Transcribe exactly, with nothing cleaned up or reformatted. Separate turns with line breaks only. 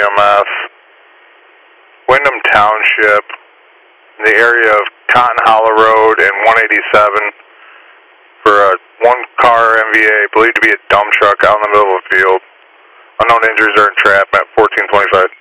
M S, Wyndham Township, in the area of Cotton Hollow Road and one eighty-seven for a one-car M V A believed to be a dump truck out in the middle of the field. Unknown injuries are in trap at fourteen twenty-five.